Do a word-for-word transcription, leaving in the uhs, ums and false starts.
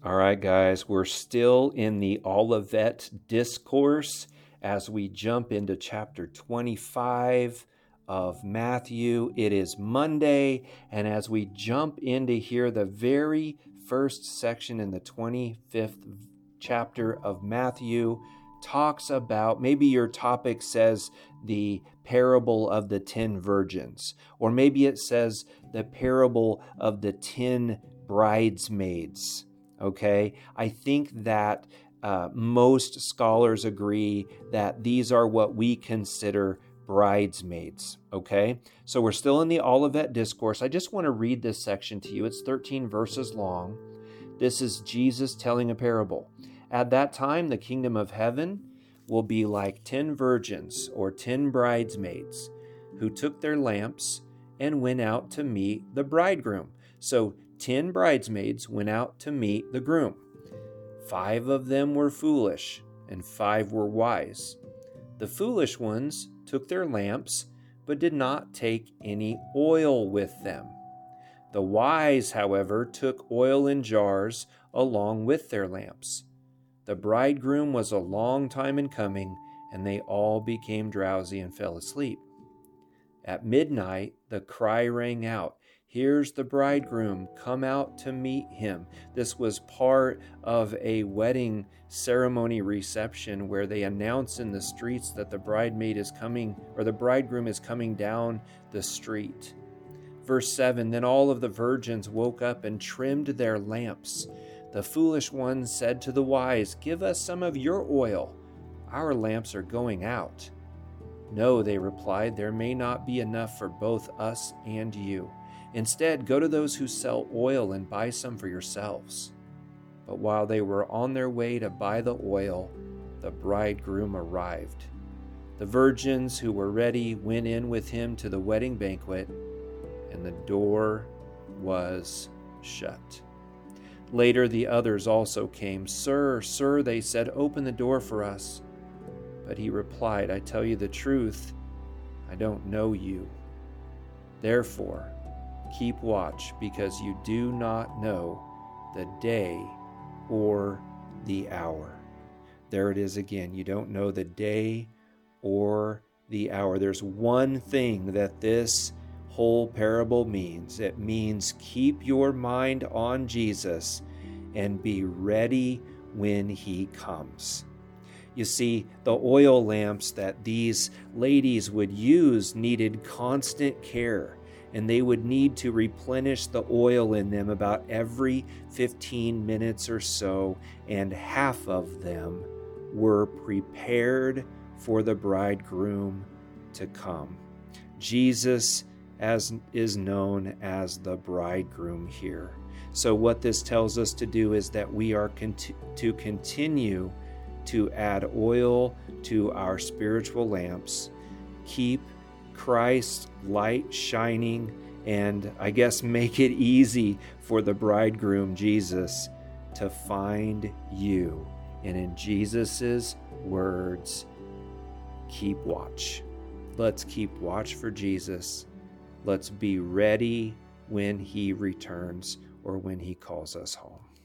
All right, guys, we're still in the Olivet Discourse as we jump into chapter twenty-five of Matthew. It is Monday, and as we jump into here, the very first section in the twenty-fifth chapter of Matthew talks about, maybe your topic says the parable of the ten virgins, or maybe it says the parable of the ten bridesmaids. Okay, I think that uh, most scholars agree that these are what we consider bridesmaids. Okay, so we're still in the Olivet Discourse. I just want to read this section to you. It's thirteen verses long. This is Jesus telling a parable. At that time, the kingdom of heaven will be like ten virgins or ten bridesmaids who took their lamps and went out to meet the bridegroom. So ten bridesmaids went out to meet the groom. Five of them were foolish, and five were wise. The foolish ones took their lamps, but did not take any oil with them. The wise, however, took oil in jars along with their lamps. The bridegroom was a long time in coming, and they all became drowsy and fell asleep. At midnight, the cry rang out, "Here's the bridegroom, come out to meet him." This was part of a wedding ceremony reception where they announce in the streets that the bridemaid is coming, or the bridegroom is coming down the street. Verse seven, then all of the virgins woke up and trimmed their lamps. The foolish ones said to the wise, "Give us some of your oil. Our lamps are going out." "No," they replied, "there may not be enough for both us and you. Instead, go to those who sell oil and buy some for yourselves." But while they were on their way to buy the oil, the bridegroom arrived. The virgins who were ready went in with him to the wedding banquet, and the door was shut. Later, the others also came. "Sir, sir," they said, "open the door for us." But he replied, "I tell you the truth, I don't know you. Therefore, keep watch, because you do not know the day or the hour." There it is again. You don't know the day or the hour. There's one thing that this whole parable means. It means keep your mind on Jesus and be ready when he comes. You see, the oil lamps that these ladies would use needed constant care, and they would need to replenish the oil in them about every fifteen minutes or so, and half of them were prepared for the bridegroom to come. Jesus as is known as the bridegroom here. So what this tells us to do is that we are cont- to continue to add oil to our spiritual lamps, keep Christ's light shining, and I guess make it easy for the bridegroom, Jesus, to find you. And in Jesus's words, keep watch. Let's keep watch for Jesus. Let's be ready when he returns or when he calls us home.